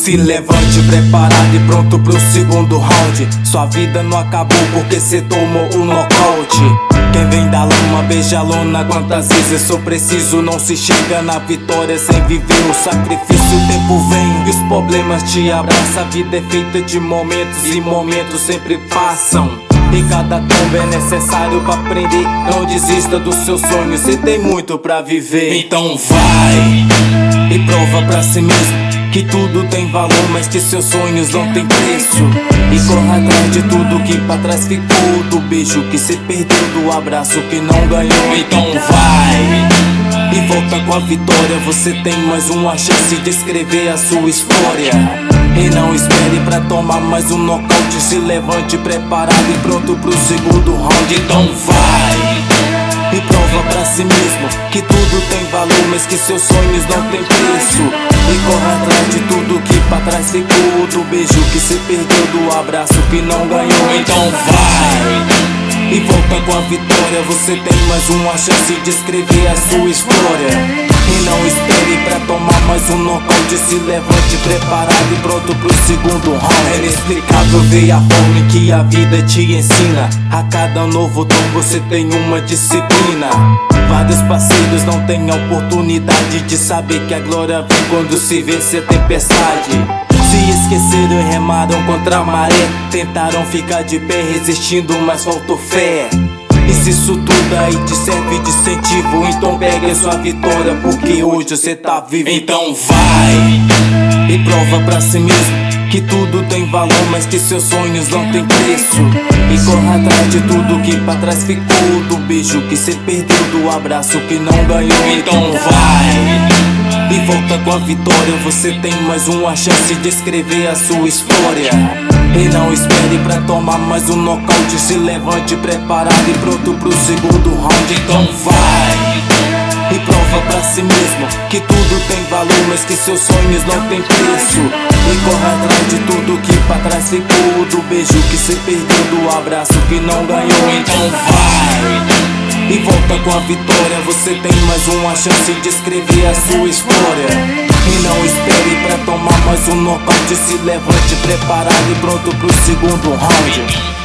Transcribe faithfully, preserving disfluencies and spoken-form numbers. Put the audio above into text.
Se levante preparado e pronto pro segundo round. Sua vida não acabou porque cê tomou um nocaute. Quem vem da lama beija a lona. Quantas vezes sou preciso, não se chega na vitória sem viver o sacrifício. O tempo vem e os problemas te abraçam. A vida é feita de momentos e momentos sempre passam. E cada tombo é necessário pra aprender. Não desista dos seus sonhos, cê tem muito pra viver. Então vai e prova pra si mesmo que tudo tem valor, mas que seus sonhos não tem preço. E corra atrás de tudo que pra trás ficou. Do beijo que cê perdeu, do abraço que não ganhou. Então vai e volta com a vitória. Você tem mais uma chance de escrever a sua história. E não espere pra tomar mais um nocaute. Se levante preparado e pronto pro segundo round. Então vai e prova pra si mesmo que tudo tem valor, mas que seus sonhos não tem preço. E corre atrás de tudo que pra trás ficou. Do beijo que cê perdeu, do abraço que não ganhou. Então vai e volta com a vitória. Você tem mais uma chance de escrever a sua história. E não espere pra tomar mais um nocaute. Se levante preparado e pronto pro segundo round. É inexplicável ver a forma em que a vida te ensina. A cada novo tom você tem uma disciplina. Vários parceiros não têm a oportunidade de saber que a glória vem quando se vence a tempestade. Se esqueceram e remaram contra a maré. Tentaram ficar de pé resistindo, mas faltou fé. E se isso tudo aí te serve de incentivo, então pegue a sua vitória, porque hoje você tá vivo. Então vai e prova pra si mesmo que tudo tem valor, mas que seus sonhos não tem preço. E corra atrás de tudo que pra trás ficou. Do beijo que cê perdeu, do abraço que não ganhou. Então vai e volta com a vitória. Você tem mais uma chance de escrever a sua história. E não espere pra tomar mais um nocaute. Se levante preparado e pronto pro segundo round. Então vai e prova pra si mesmo que tudo tem valor, mas que seus sonhos não tem preço. E corre atrás de tudo que pra trás ficou. Do beijo que cê perdeu, do abraço que não ganhou. Então vai e volta com a vitória. Você tem mais uma chance de escrever a sua história. E não espere pra tomar mais um nocaute. Se levante preparado e pronto pro segundo round.